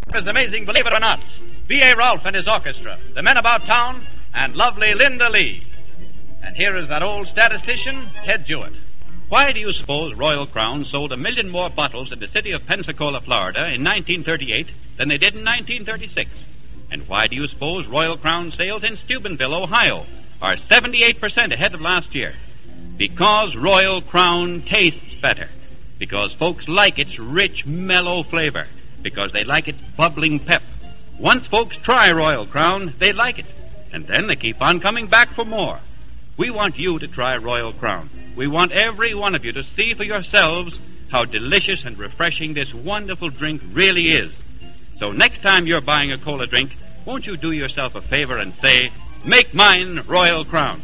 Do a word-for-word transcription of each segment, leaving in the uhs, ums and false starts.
Is amazing, believe it or not. B A. Rolfe and his orchestra, the Men About Town, and lovely Linda Lee. And here is that old statistician, Ted Jewett. Why do you suppose Royal Crown sold a million more bottles in the city of Pensacola, Florida in nineteen thirty-eight than they did in nineteen thirty-six? And why do you suppose Royal Crown sales in Steubenville, Ohio, are seventy-eight percent ahead of last year? Because Royal Crown tastes better. Because folks like its rich, mellow flavor. Because they like its bubbling pep. Once folks try Royal Crown, they like it. And then they keep on coming back for more. We want you to try Royal Crown. We want every one of you to see for yourselves how delicious and refreshing this wonderful drink really is. So next time you're buying a cola drink, won't you do yourself a favor and say, make mine Royal Crown.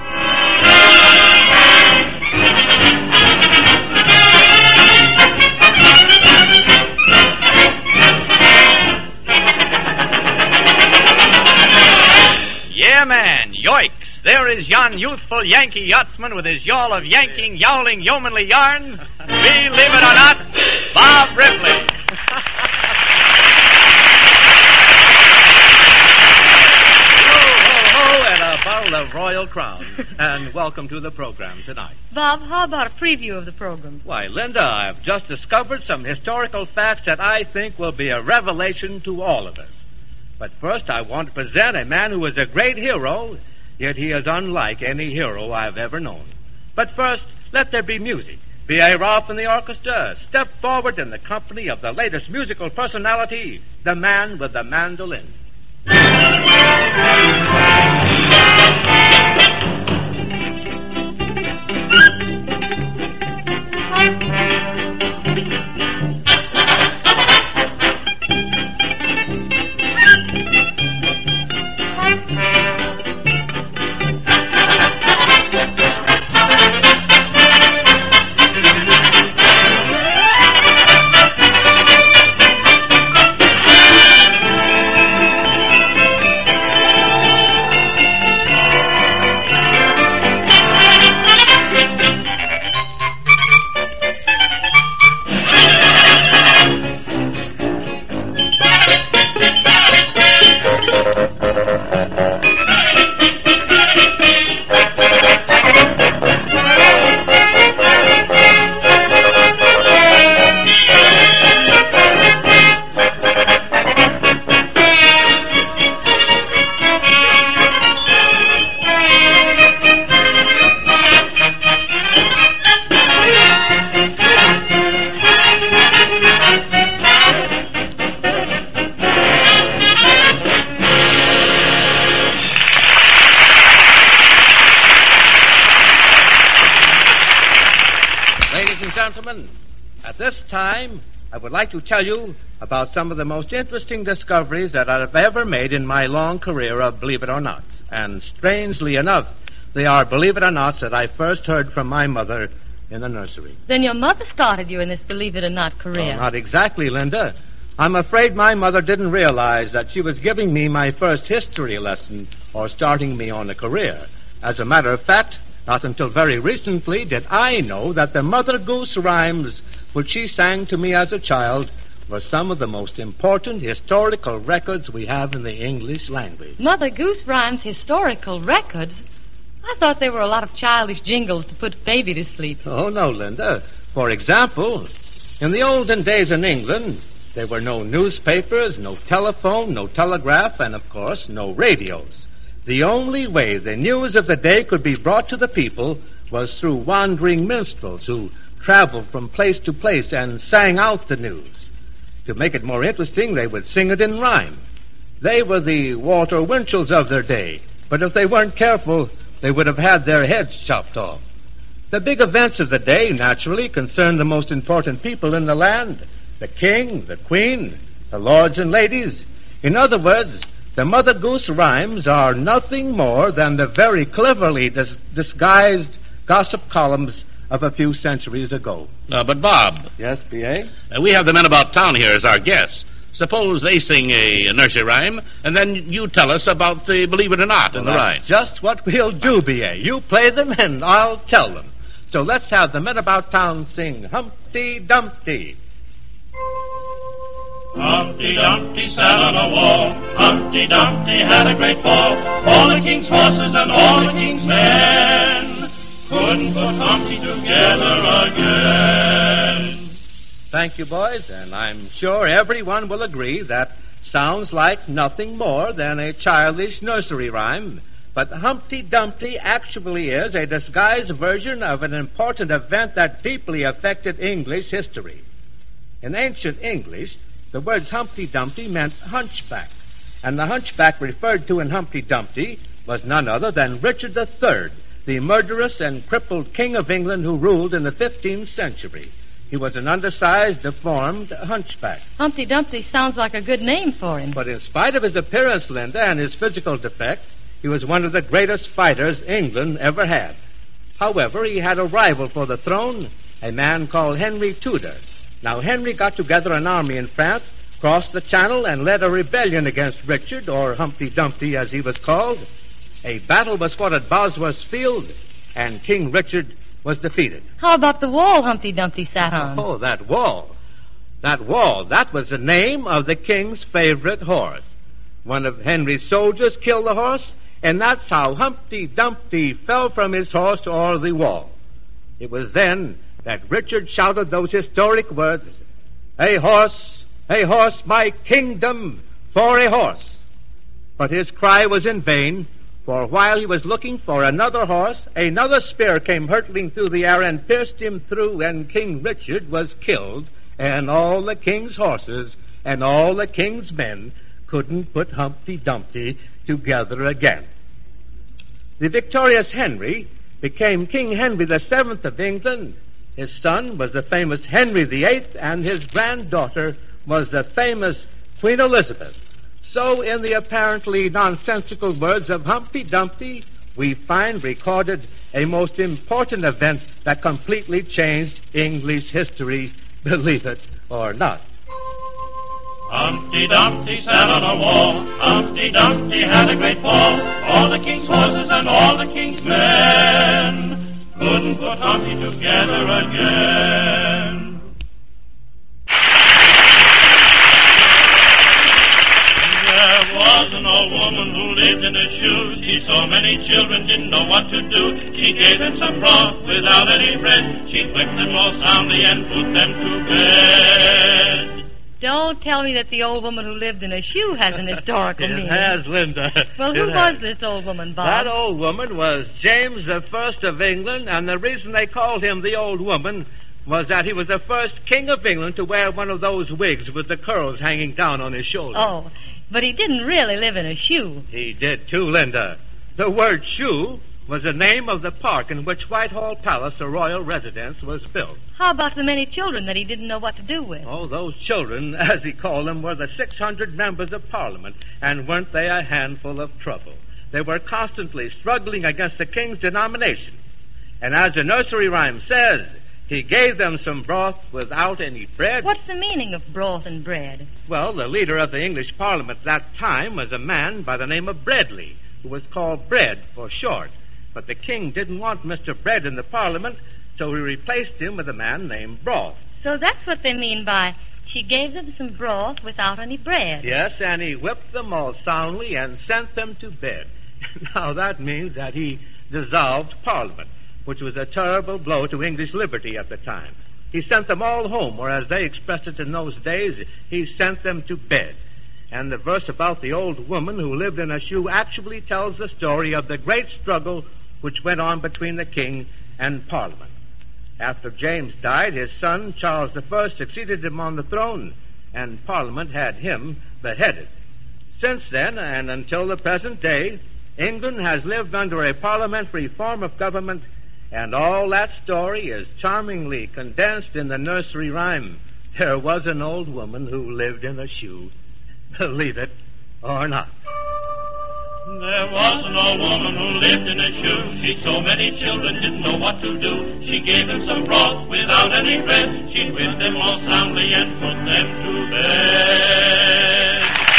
Yeah, man, yoicks. There is yon youthful Yankee yachtsman with his yawl of yanking, yowling, yeomanly yarns. Believe it or not, Bob Ripley. And a bottle of Royal Crown. And welcome to the program tonight. Bob, how about a preview of the program? Why, Linda, I've just discovered some historical facts that I think will be a revelation to all of us. But first, I want to present a man who was a great hero, yet he is unlike any hero I've ever known. But first, let there be music. B A. Rolfe and the orchestra step forward in the company of the latest musical personality, the man with the mandolin. Gentlemen, at this time, I would like to tell you about some of the most interesting discoveries that I've ever made in my long career of Believe It or Not. And strangely enough, they are Believe It or Nots that I first heard from my mother in the nursery. Then your mother started you in this Believe It or Not career. Oh, not exactly, Linda. I'm afraid my mother didn't realize that she was giving me my first history lesson or starting me on a career. As a matter of fact, not until very recently did I know that the Mother Goose rhymes which she sang to me as a child were some of the most important historical records we have in the English language. Mother Goose rhymes historical records? I thought they were a lot of childish jingles to put baby to sleep. Oh, no, Linda. For example, in the olden days in England, there were no newspapers, no telephone, no telegraph, and, of course, no radios. The only way the news of the day could be brought to the people was through wandering minstrels who traveled from place to place and sang out the news. To make it more interesting, they would sing it in rhyme. They were the Walter Winchells of their day, but if they weren't careful, they would have had their heads chopped off. The big events of the day, naturally, concerned the most important people in the land, the king, the queen, the lords and ladies. In other words, the Mother Goose rhymes are nothing more than the very cleverly dis- disguised gossip columns of a few centuries ago. Uh, but, Bob. Yes, B A? Uh, we have the Men About Town here as our guests. Suppose they sing a, a nursery rhyme, and then you tell us about the Believe It or Not in well, the rhyme. Just what we'll do, B A. You play them, and I'll tell them. So let's have the Men About Town sing Humpty Dumpty. Humpty Dumpty sat on a wall. Humpty Dumpty had a great fall. All the king's horses and all the king's men couldn't put Humpty together again. Thank you, boys, and I'm sure everyone will agree that sounds like nothing more than a childish nursery rhyme. But Humpty Dumpty actually is a disguised version of an important event that deeply affected English history. In ancient English, the words Humpty Dumpty meant hunchback, and the hunchback referred to in Humpty Dumpty was none other than Richard the Third, the murderous and crippled King of England who ruled in the fifteenth century. He was an undersized, deformed hunchback. Humpty Dumpty sounds like a good name for him. But in spite of his appearance, Linda, and his physical defects, he was one of the greatest fighters England ever had. However, he had a rival for the throne, a man called Henry Tudor. Now, Henry got together an army in France, crossed the Channel, and led a rebellion against Richard, or Humpty Dumpty as he was called. A battle was fought at Bosworth Field, and King Richard was defeated. How about the wall Humpty Dumpty sat on? Oh, that wall. That wall, that was the name of the king's favorite horse. One of Henry's soldiers killed the horse, and that's how Humpty Dumpty fell from his horse o'er the wall. It was then that Richard shouted those historic words, "A horse, a horse, my kingdom for a horse." But his cry was in vain, for while he was looking for another horse, another spear came hurtling through the air and pierced him through, and King Richard was killed, and all the king's horses and all the king's men couldn't put Humpty Dumpty together again. The victorious Henry became King Henry the Seventh of England. His son was the famous Henry the Eighth, and his granddaughter was the famous Queen Elizabeth. So, in the apparently nonsensical words of Humpty Dumpty, we find recorded a most important event that completely changed English history, believe it or not. Humpty Dumpty sat on a wall. Humpty Dumpty had a great fall. All the king's horses and all the king's men couldn't put Humpty together again. There was an old woman who lived in a shoe. She saw many children, didn't know what to do. She gave them some broth without any bread. She whipped them all soundly and put them to bed. Don't tell me that the old woman who lived in a shoe has an historical meaning. It has, Linda. Well, who It was has. this old woman, Bob? That old woman was James the First of England, and the reason they called him the old woman was that he was the first king of England to wear one of those wigs with the curls hanging down on his shoulders. Oh, but he didn't really live in a shoe. He did too, Linda. The word shoe was the name of the park in which Whitehall Palace, a royal residence, was built. How about the many children that he didn't know what to do with? Oh, those children, as he called them, were the six hundred members of Parliament, and weren't they a handful of trouble? They were constantly struggling against the king's denomination. And as the nursery rhyme says, he gave them some broth without any bread. What's the meaning of broth and bread? Well, the leader of the English Parliament at that time was a man by the name of Breadley, who was called Bread for short. But the king didn't want Mister Bread in the Parliament, so he replaced him with a man named Broth. So that's what they mean by, she gave them some broth without any bread. Yes, and he whipped them all soundly and sent them to bed. Now, that means that he dissolved Parliament, which was a terrible blow to English liberty at the time. He sent them all home, or as they expressed it in those days, he sent them to bed. And the verse about the old woman who lived in a shoe actually tells the story of the great struggle which went on between the king and Parliament. After James died, his son, Charles the First, succeeded him on the throne, and Parliament had him beheaded. Since then, and until the present day, England has lived under a parliamentary form of government, and all that story is charmingly condensed in the nursery rhyme, "There was an old woman who lived in a shoe." Believe it or not. There was an old woman who lived in a shoe. She so many children didn't know what to do. She gave them some broth without any bread. She whipped them all soundly and put them to bed.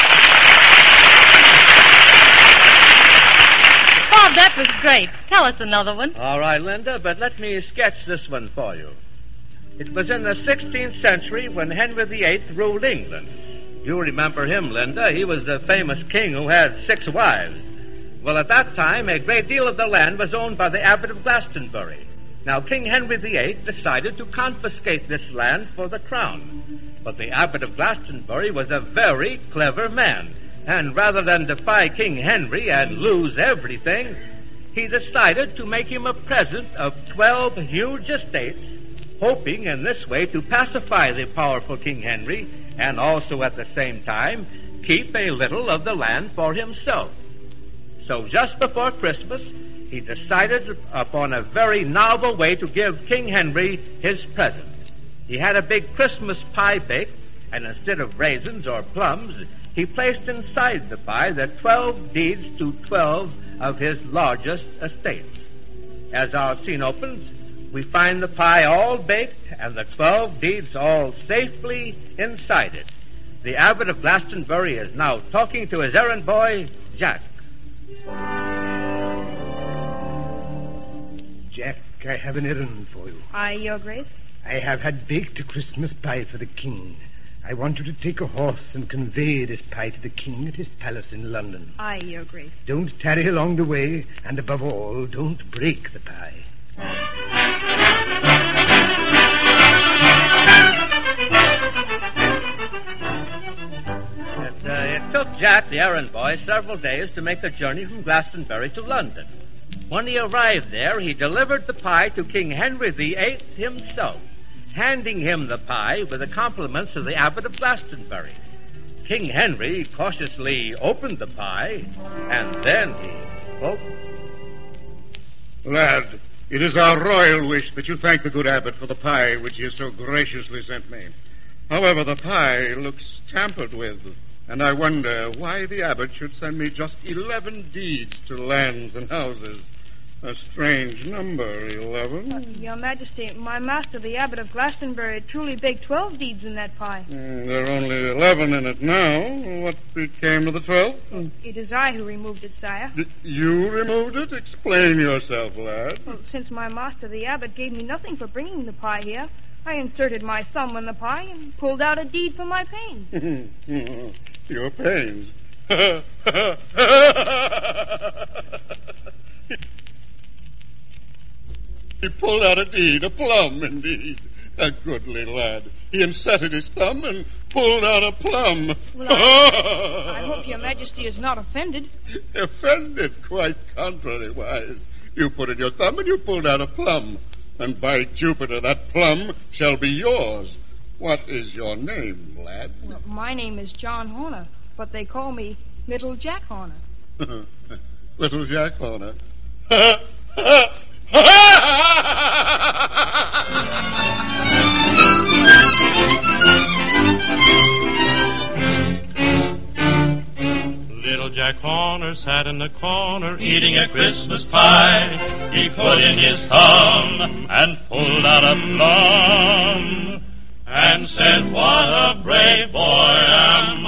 Bob, that was great. Tell us another one. All right, Linda, but let me sketch this one for you. It was in the sixteenth century when Henry the Eighth ruled England. You remember him, Linda. He was the famous king who had six wives. Well, at that time, a great deal of the land was owned by the Abbot of Glastonbury. Now, King Henry the Eighth decided to confiscate this land for the crown. But the Abbot of Glastonbury was a very clever man. And rather than defy King Henry and lose everything, he decided to make him a present of twelve huge estates, hoping in this way to pacify the powerful King Henry and also at the same time keep a little of the land for himself. So just before Christmas, he decided upon a very novel way to give King Henry his present. He had a big Christmas pie baked, and instead of raisins or plums, he placed inside the pie the twelve deeds to twelve of his largest estates. As our scene opens, we find the pie all baked and the twelve deeds all safely inside it. The Abbot of Glastonbury is now talking to his errand boy, Jack. Jack, I have an errand for you. Aye, Your Grace. I have had baked a Christmas pie for the king. I want you to take a horse and convey this pie to the king at his palace in London. Aye, Your Grace. Don't tarry along the way, and above all, don't break the pie. It, uh, it took Jack, the errand boy, several days to make the journey from Glastonbury to London. When he arrived there, he delivered the pie to King Henry the Eighth himself, handing him the pie with the compliments of the Abbot of Glastonbury. King Henry cautiously opened the pie, and then he spoke. Lad, it is our royal wish that you thank the good abbot for the pie which he has so graciously sent me. However, the pie looks tampered with, and I wonder why the abbot should send me just eleven deeds to lands and houses. A strange number, eleven. Uh, Your Majesty, my master, the Abbot of Glastonbury, truly baked twelve deeds in that pie. Mm, there are only eleven in it now. What became of the twelfth? It is I who removed it, sire. D- you removed it? Explain yourself, lad. Well, since my master, the Abbot, gave me nothing for bringing the pie here, I inserted my thumb in the pie and pulled out a deed for my pains. Your pains? He pulled out a deed, a plum, indeed. A goodly lad. He inserted his thumb and pulled out a plum. Well, I, I hope Your Majesty is not offended. Offended? Quite contrariwise. You put in your thumb and you pulled out a plum. And by Jupiter, that plum shall be yours. What is your name, lad? Well, my name is John Horner, but they call me Little Jack Horner. Little Jack Horner. Little Jack Horner sat in the corner eating a Christmas pie. He put in his thumb and pulled out a plum and said, "What a brave boy am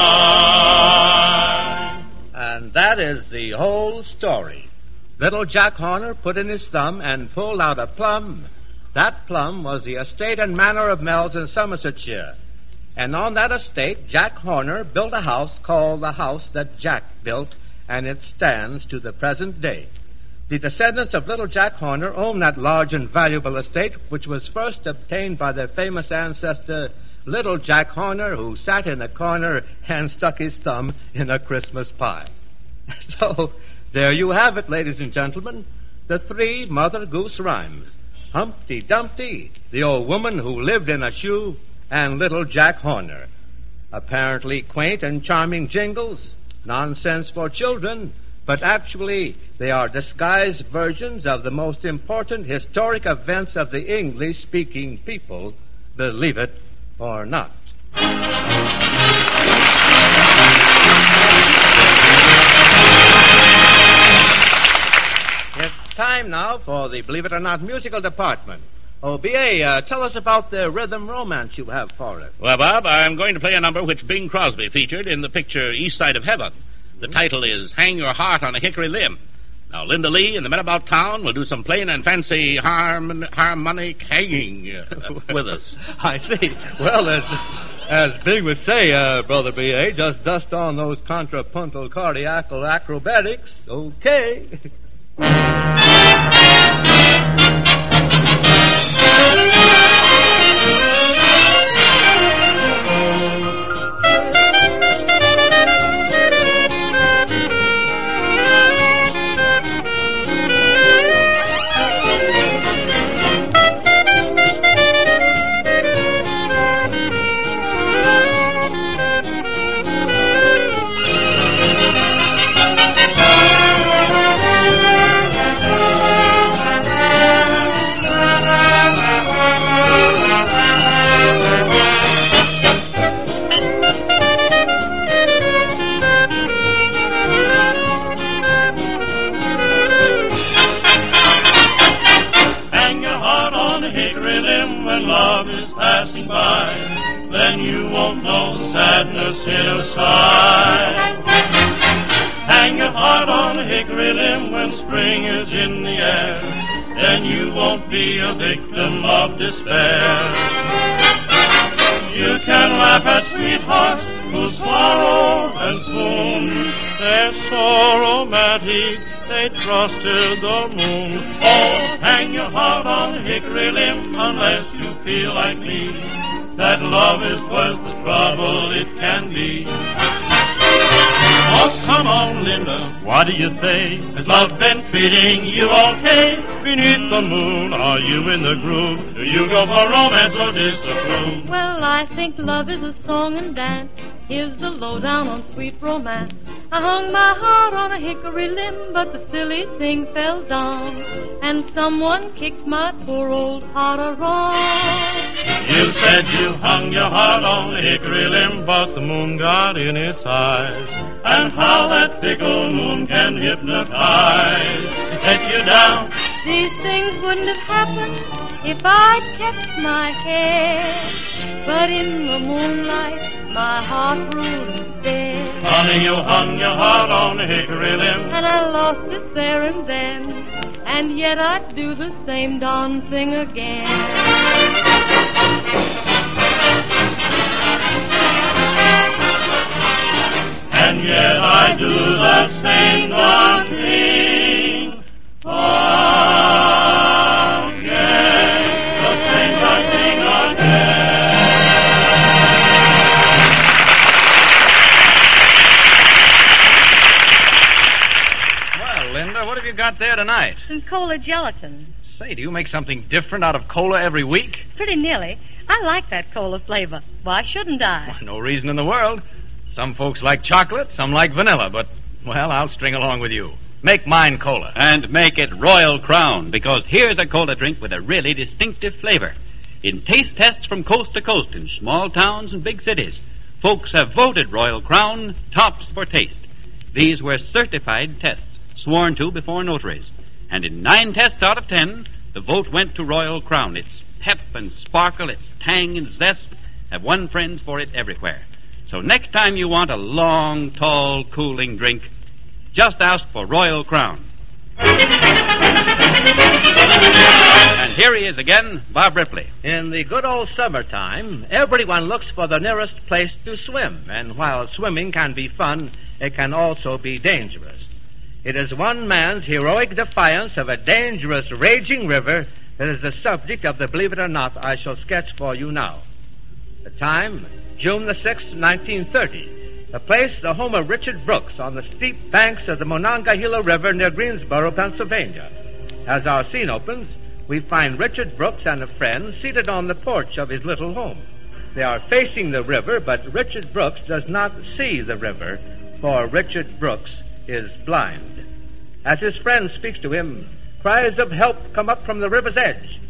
I." And that is the whole story. Little Jack Horner put in his thumb and pulled out a plum. That plum was the estate and manor of Mells in Somersetshire. And on that estate, Jack Horner built a house called the House That Jack Built, and it stands to the present day. The descendants of Little Jack Horner own that large and valuable estate, which was first obtained by their famous ancestor, Little Jack Horner, who sat in a corner and stuck his thumb in a Christmas pie. So, there you have it, ladies and gentlemen, the three Mother Goose rhymes. Humpty Dumpty, the old woman who lived in a shoe, and Little Jack Horner. Apparently quaint and charming jingles, nonsense for children, but actually they are disguised versions of the most important historic events of the English-speaking people, believe it or not. It's time now for the Believe It or Not musical department. Oh, B A, uh, tell us about the rhythm romance you have for us. Well, Bob, I'm going to play a number which Bing Crosby featured in the picture East Side of Heaven. The title is Hang Your Heart on a Hickory Limb. Now, Linda Lee and the men about town will do some plain and fancy harmon- harmonic hanging uh, with us. I see. Well, there's... As Big would say, uh, Brother B A, just dust on those contrapuntal cardiacal acrobatics. Okay. Trusted the moon. Oh, hang your heart on a hickory limb unless you feel like me, that love is worth the trouble it can be. Oh, come on, Linda, what do you say? Has love been treating you okay? Beneath the moon, are you in the groove? Do you go for romance or disapprove? Well, I think love is a song and dance. Here's the lowdown on sweet romance. I hung my heart on a hickory limb, but the silly thing fell down, and someone kicked my poor old heart around. You said you hung your heart on a hickory limb, but the moon got in its eyes, and how that fickle moon can hypnotize, take you down. These things wouldn't have happened if I'd kept my head, but in the moonlight my heart ruled instead. Honey, you hung your heart on a hickory limb, and I lost it there and then, and yet I'd do the same darn thing again. And yet I do the same darn thing again, the same darn thing again. What have you got there tonight? Some cola gelatin. Say, do you make something different out of cola every week? Pretty nearly. I like that cola flavor. Why shouldn't I? Well, no reason in the world. Some folks like chocolate, some like vanilla, but, well, I'll string along with you. Make mine cola. And make it Royal Crown, because here's a cola drink with a really distinctive flavor. In taste tests from coast to coast in small towns and big cities, folks have voted Royal Crown tops for taste. These were certified tests, sworn to before notaries. And in nine tests out of ten, the vote went to Royal Crown. Its pep and sparkle, its tang and zest have won friends for it everywhere. So next time you want a long, tall, cooling drink, just ask for Royal Crown. And here he is again, Bob Ripley. In the good old summertime, everyone looks for the nearest place to swim. And while swimming can be fun, it can also be dangerous. It is one man's heroic defiance of a dangerous, raging river that is the subject of the Believe It or Not I shall sketch for you now. The time, June the sixth, nineteen thirty. The place, the home of Richard Brooks on the steep banks of the Monongahela River near Greensboro, Pennsylvania. As our scene opens, we find Richard Brooks and a friend seated on the porch of his little home. They are facing the river, but Richard Brooks does not see the river, for Richard Brooks is blind. As his friend speaks to him, cries of help come up from the river's edge.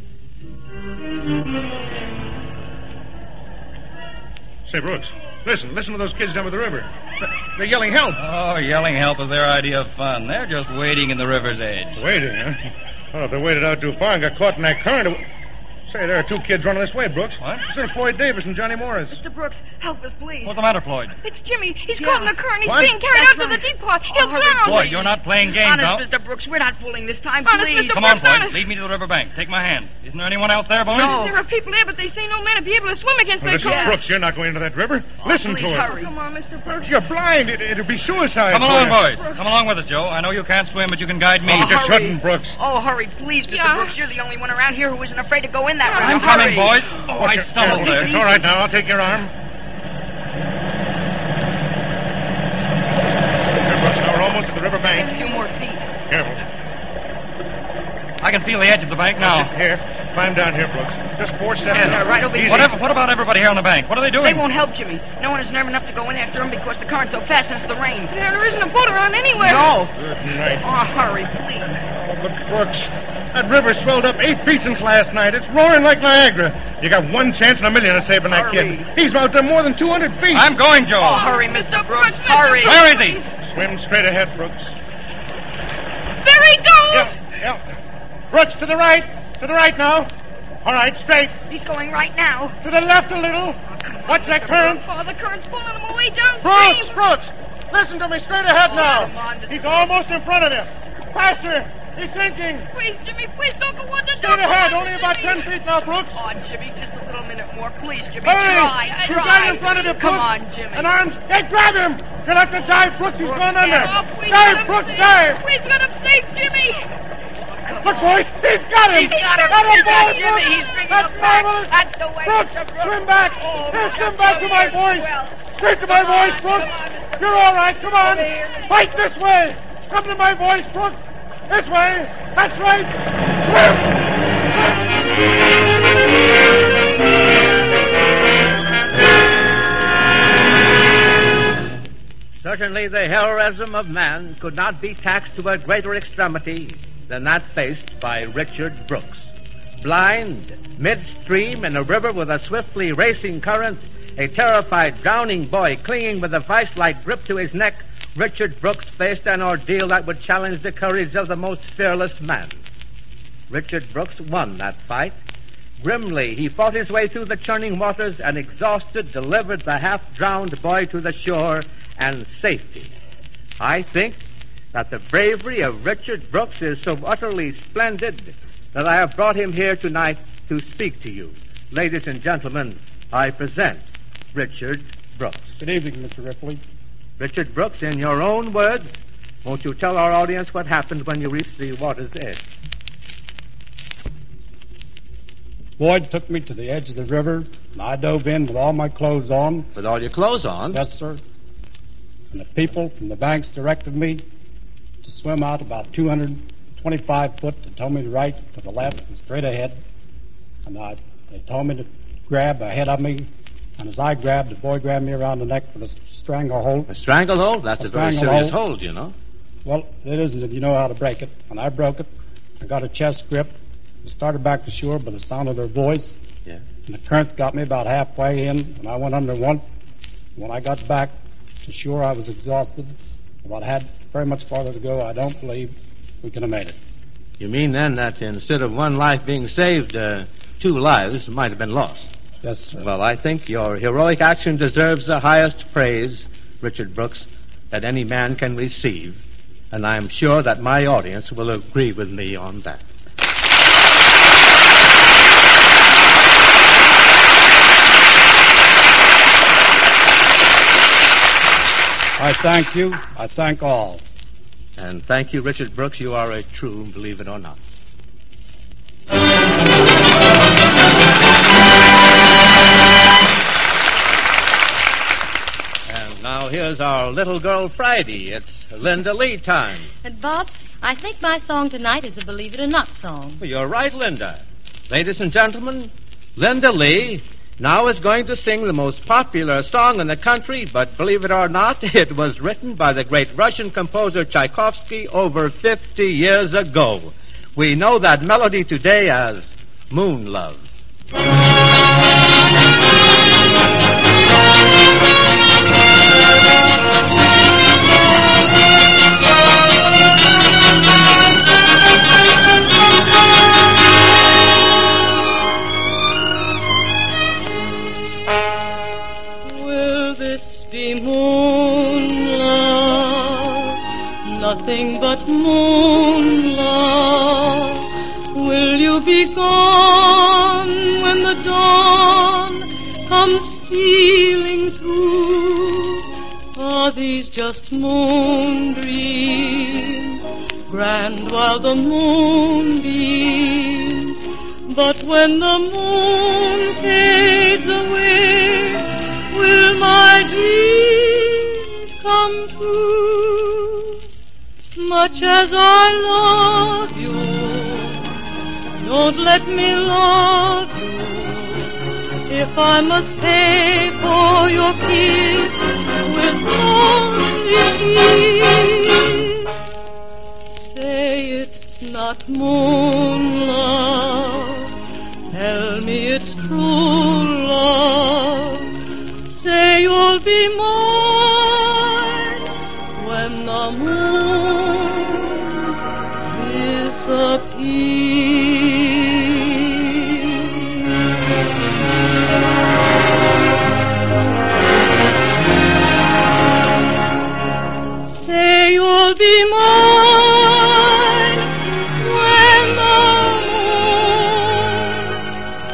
Say, Brooks, listen, listen to those kids down by the river. They're yelling help. Oh, yelling help is their idea of fun. They're just wading in the river's edge. Wading, huh? Oh, if they waded out too far and got caught in that current... It... Say, there are two kids running this way, Brooks. What? It's Floyd Davis and Johnny Morris. Mister Brooks, help us, please. What's the matter, Floyd? It's Jimmy. He's Yeah. caught in the current. He's What? being carried That's out to right. the depot. He'll Oh, hurry, drown. Floyd, you're not playing games Honest, now. Mister Brooks, we're not fooling this time, Honest, please. Mister Come on, Brooks, Floyd. honest. Lead me to the riverbank. Take my hand. Isn't there anyone else there, boys? There are people there, but they say no man to be able to swim against Well, that listen, current. Brooks, you're not going into that river. Listen please, to her. hurry. Come on, Mister Brooks. You're blind. It, it'll be suicide. Come along, for you. boys. Come along with us, Joe. I know you can't swim, but you can guide me. Oh, you shouldn't, Brooks. Oh, hurry, please, Mister Yeah. Brooks. You're the only one around here who isn't afraid to go in that I'm river. coming, Hurry. boys. Oh, Watch I your- stumbled careful. there. It's all right now. I'll take your arm. Here, Brooks, now we're almost at the river A bank. few more feet. Careful. I can feel the edge of the bank now. Here, climb down here, Brooks. Just four steps. Yeah, down. right over here. Easy. Whatever, what about everybody here on the bank? What are they doing? They won't help Jimmy. No one is nerve enough to go in after him because the current's so fast since the rain. There, there isn't a boat around anywhere. No. Good night. Oh, hurry, please. Oh, but Brooks, that river swelled up eight feet since last night. It's roaring like Niagara. You got one chance in a million of saving that Hurry. kid. He's out there more than two hundred feet. I'm going, Joe. Oh, hurry, Mister Brooks. Mister Hurry. Where is he? Swim straight ahead, Brooks. There he goes. Yeah, yeah. Brooks, to the right. To the right now. All right, straight. He's going right now. To the left a little. Watch that current. Oh, the current's pulling him away downstream. Brooks, Brooks, listen to me straight ahead Come on, now. Mister He's almost in front of you. Faster. He's sinking. Please, Jimmy, please don't go under. Straight ahead. Only about ten feet now, Brooks. Oh, Jimmy, just a little minute more. Please, Jimmy. Hurry. Try. He's Try. right in front of you, Brooks. Come on, Jimmy. An arm. Hey, grab him. You'll have to dive, Brooks. He's going under. Oh, please Dive, let him Brooks, safe. dive. Please let him safe, Jimmy. Look, boys. He's got him. He's got him. Got him, He's got boys. Jimmy. He's bringing That's him back. marvelous. That's the way, Brooks, Mister Brooks. swim back. Oh, Here, swim that's back to so my good. voice. Well, Straight to my come voice, on, Brooks. come on, Mister You're all right. Come on. Over here. Fight this way. Come to my voice, Brooks. This way. That's right. Certainly the heroism of man could not be taxed to a greater extremity than that faced by Richard Brooks. Blind, midstream in a river with a swiftly racing current, a terrified drowning boy clinging with a vice-like grip to his neck, Richard Brooks faced an ordeal that would challenge the courage of the most fearless man. Richard Brooks won that fight. Grimly, he fought his way through the churning waters and, exhausted, delivered the half-drowned boy to the shore and safety. I think that the bravery of Richard Brooks is so utterly splendid that I have brought him here tonight to speak to you. Ladies and gentlemen, I present Richard Brooks. Good evening, Mister Ripley. Richard Brooks, in your own words, won't you tell our audience what happened when you reached the water's edge? Boyd took me to the edge of the river, and I dove in with all my clothes on. With all your clothes on? Yes, sir. And the people from the banks directed me to swim out about two hundred twenty-five foot and told me to right, to the left, and straight ahead. And I, they told me to grab ahead of me. And as I grabbed, the boy grabbed me around the neck with a stranglehold. A stranglehold? That's a, a very serious hold, you know. Well, it isn't if you know how to break it. And I broke it. I got a chest grip. I started back to shore by the sound of their voice. Yeah. And the current got me about halfway in, and I went under once. When I got back to shore, I was exhausted. If I had very much farther to go, I don't believe we could have made it. You mean then that instead of one life being saved, uh, two lives might have been lost? Yes, sir. Well, I think your heroic action deserves the highest praise, Richard Brooks, that any man can receive, and I am sure that my audience will agree with me on that. I thank you. I thank all. And thank you, Richard Brooks. You are a true, believe it or not. And now here's our little girl Friday. It's Linda Lee time. And Bob, I think my song tonight is a Believe It or Not song. Well, you're right, Linda. Ladies and gentlemen, Linda Lee now is going to sing the most popular song in the country, but believe it or not, it was written by the great Russian composer Tchaikovsky over fifty years ago. We know that melody today as Moon Love. nothing but moon love. Will you be gone when the dawn comes stealing through? Are these just moon dreams, grand while the moon beams? But when the moon fades away, will my dreams come true? Much as I love you, don't let me love you. If I must pay for your peace with lonely, say it's not moon love. Tell me it's true love. Say you'll be mine when the moon disappears. Say you'll be mine when the moon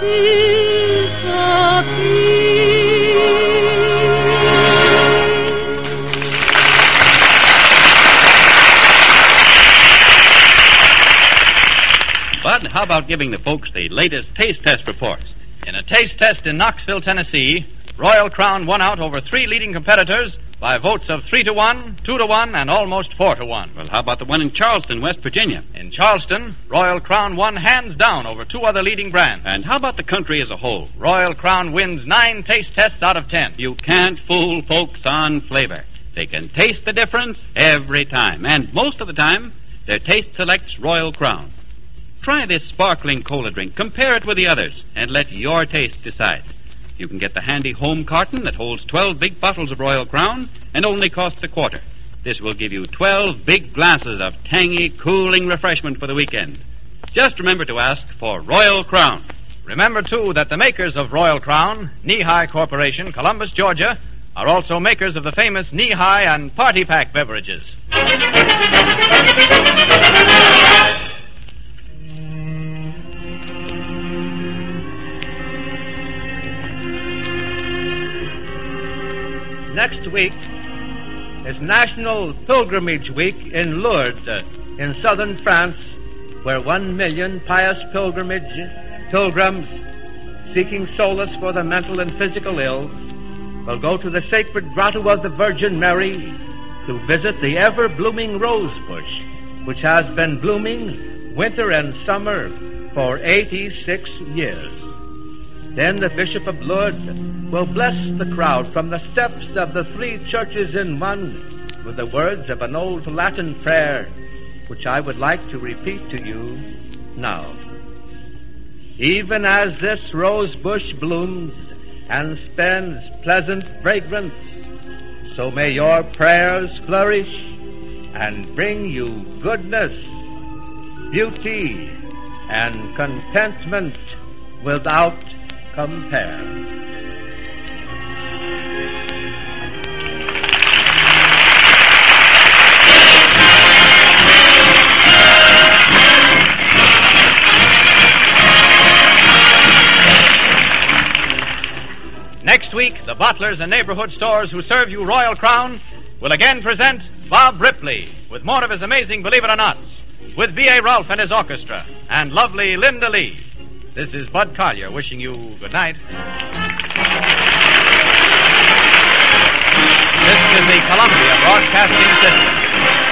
Bud, how about giving the folks the latest taste test reports? In a taste test in Knoxville, Tennessee, Royal Crown won out over three leading competitors by votes of three to one, two to one, and almost four to one. Well, how about the one in Charleston, West Virginia? In Charleston, Royal Crown won hands down over two other leading brands. And how about the country as a whole? Royal Crown wins nine taste tests out of ten. You can't fool folks on flavor. They can taste the difference every time. And most of the time, their taste selects Royal Crown. Try this sparkling cola drink. Compare it with the others, and let your taste decide. You can get the handy home carton that holds twelve big bottles of Royal Crown and only costs a quarter. This will give you twelve big glasses of tangy, cooling refreshment for the weekend. Just remember to ask for Royal Crown. Remember, too, that the makers of Royal Crown, Knee-High Corporation, Columbus, Georgia, are also makers of the famous Knee-High and Party Pack beverages. Next week is National Pilgrimage Week in Lourdes, uh, in southern France, where one million pious pilgrimage pilgrims seeking solace for the mental and physical ill will go to the sacred grotto of the Virgin Mary to visit the ever-blooming rose bush, which has been blooming winter and summer for eighty-six years. Then the Bishop of Lourdes will bless the crowd from the steps of the three churches in one with the words of an old Latin prayer, which I would like to repeat to you now. Even as this rose bush blooms and spends pleasant fragrance, so may your prayers flourish and bring you goodness, beauty, and contentment without compare. Next week, the bottlers and neighborhood stores who serve you Royal Crown will again present Bob Ripley with more of his amazing Believe It or Nots, with V A Rolfe and his orchestra, and lovely Linda Lee. This is Bud Collier wishing you good night. This is the Columbia Broadcasting System.